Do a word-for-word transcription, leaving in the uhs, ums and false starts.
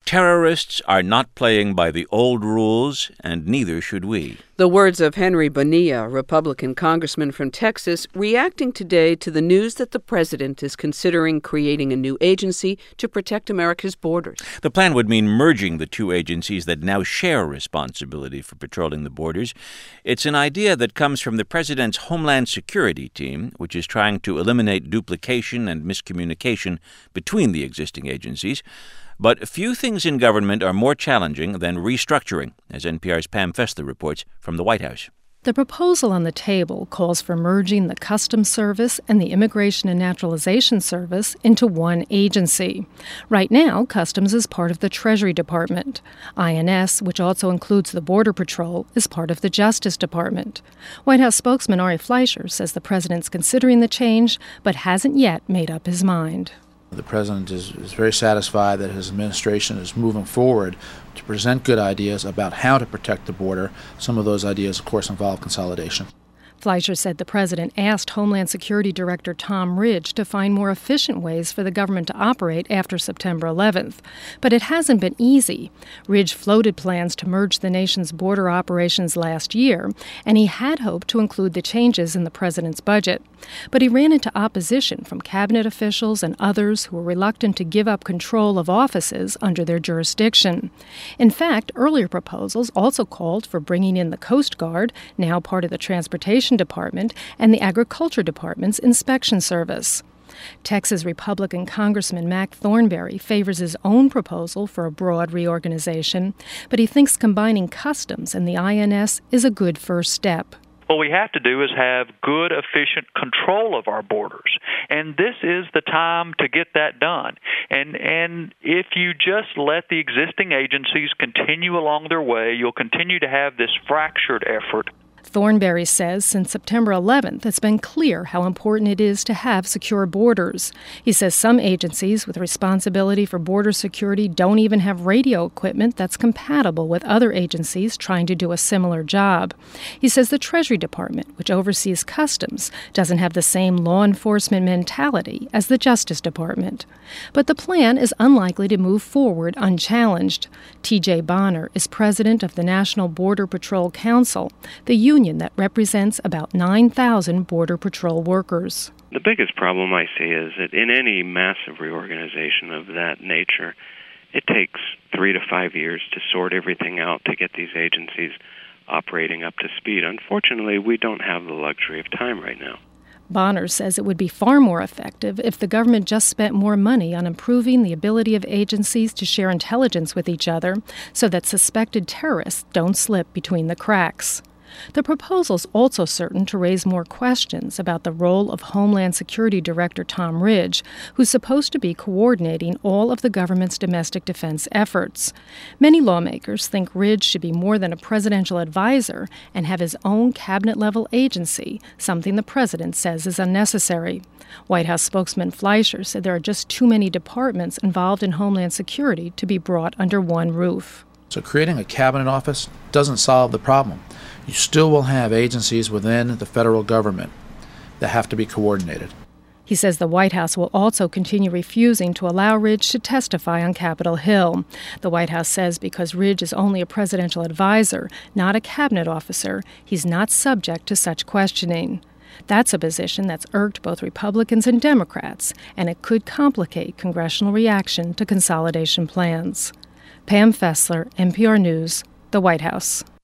Terrorists are not playing by the old rules, and neither should we. The words of Henry Bonilla, Republican congressman from Texas, reacting today to the news that the president is considering creating a new agency to protect America's borders. The plan would mean merging the two agencies that now share responsibility for patrolling the borders. It's an idea that comes from the president's Homeland Security team, which is trying to eliminate duplication and miscommunication between the existing agencies. But few things in government are more challenging than restructuring, as N P R's Pam Fessler reports from the White House. The proposal on the table calls for merging the Customs Service and the Immigration and Naturalization Service into one agency. Right now, Customs is part of the Treasury Department. I N S, which also includes the Border Patrol, is part of the Justice Department. White House spokesman Ari Fleischer says the president's considering the change, but hasn't yet made up his mind. The president is, is very satisfied that his administration is moving forward to present good ideas about how to protect the border. Some of those ideas, of course, involve consolidation. Fleischer said the president asked Homeland Security Director Tom Ridge to find more efficient ways for the government to operate after September eleventh. But it hasn't been easy. Ridge floated plans to merge the nation's border operations last year, and he had hoped to include the changes in the president's budget. But he ran into opposition from cabinet officials and others who were reluctant to give up control of offices under their jurisdiction. In fact, earlier proposals also called for bringing in the Coast Guard, now part of the Transportation Department, and the Agriculture Department's inspection service. Texas Republican Congressman Mac Thornberry favors his own proposal for a broad reorganization, but he thinks combining Customs and the I N S is a good first step. What we have to do is have good, efficient control of our borders, and this is the time to get that done. And and if you just let the existing agencies continue along their way, you'll continue to have this fractured effort. Thornberry says since September eleventh, it's been clear how important it is to have secure borders. He says some agencies with responsibility for border security don't even have radio equipment that's compatible with other agencies trying to do a similar job. He says the Treasury Department, which oversees Customs, doesn't have the same law enforcement mentality as the Justice Department. But the plan is unlikely to move forward unchallenged. T J Bonner is president of the National Border Patrol Council, the union that represents about nine thousand Border Patrol workers. The biggest problem I see is that in any massive reorganization of that nature, it takes three to five years to sort everything out to get these agencies operating up to speed. Unfortunately, we don't have the luxury of time right now. Bonner says it would be far more effective if the government just spent more money on improving the ability of agencies to share intelligence with each other so that suspected terrorists don't slip between the cracks. The proposal's also certain to raise more questions about the role of Homeland Security Director Tom Ridge, who's supposed to be coordinating all of the government's domestic defense efforts. Many lawmakers think Ridge should be more than a presidential advisor and have his own cabinet-level agency, something the president says is unnecessary. White House spokesman Fleischer said there are just too many departments involved in Homeland Security to be brought under one roof. So creating a cabinet office doesn't solve the problem. You still will have agencies within the federal government that have to be coordinated. He says the White House will also continue refusing to allow Ridge to testify on Capitol Hill. The White House says because Ridge is only a presidential advisor, not a cabinet officer, he's not subject to such questioning. That's a position that's irked both Republicans and Democrats, and it could complicate congressional reaction to consolidation plans. Pam Fessler, N P R News, the White House.